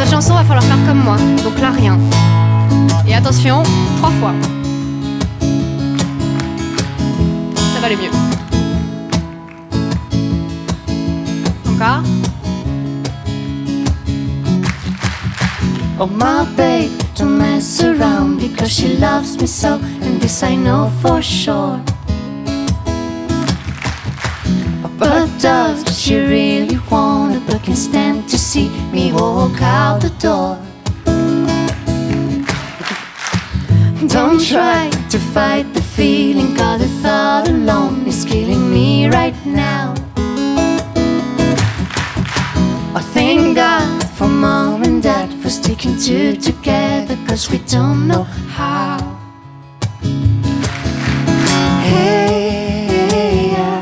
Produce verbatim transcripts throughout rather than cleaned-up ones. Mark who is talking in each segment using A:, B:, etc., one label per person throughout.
A: cette chanson, va falloir faire comme moi. Donc là, rien. Et attention, trois fois. Ça va aller mieux. Encore.
B: Oh my babe, don't mess around because she loves me so, and this I know for sure. But does she really wanna, but can stand to see me walk out the door? Don't try to fight the feeling, 'cause the thought alone is killing me right now. I thank God for mom and dad for sticking two together, 'cause we don't know how. Hey, yeah.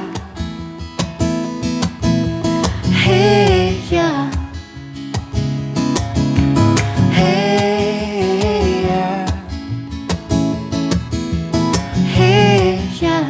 B: Hey, yeah. Hey, yeah. Hey, yeah.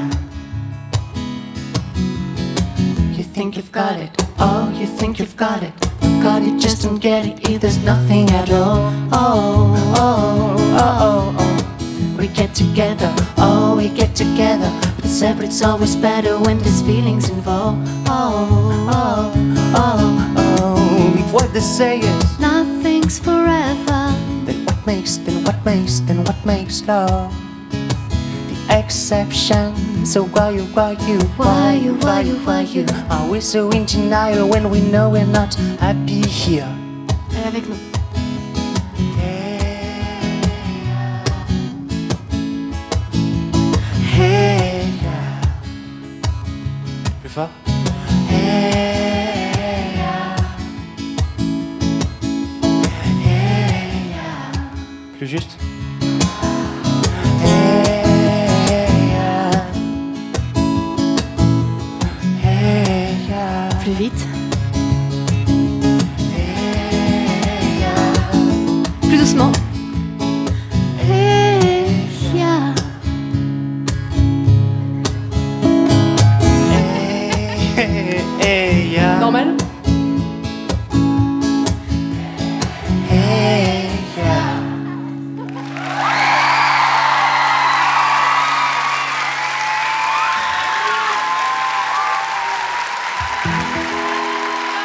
B: You think you've got it, oh, you think you've got it. God, you just don't get it if there's nothing at all. Oh, oh, oh, oh, oh. We get together, oh, we get together. But separate's always better when there's feelings involved. Oh, oh, oh, oh. If what they say is nothing's forever, then what makes, then what makes, then what makes love the exception? So why you, why you, why you, why you, why you are we so in denial when we know we're not happy here?
A: Elle est avec nous.
B: Hey, yeah. Plus fort. Hey, yeah. Hey, yeah. Plus juste.
A: Plus vite. Plus doucement.
B: Hey, yeah. Hey, hey, yeah.
A: Normal.
B: Hey, yeah.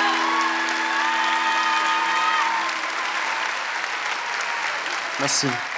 B: Merci.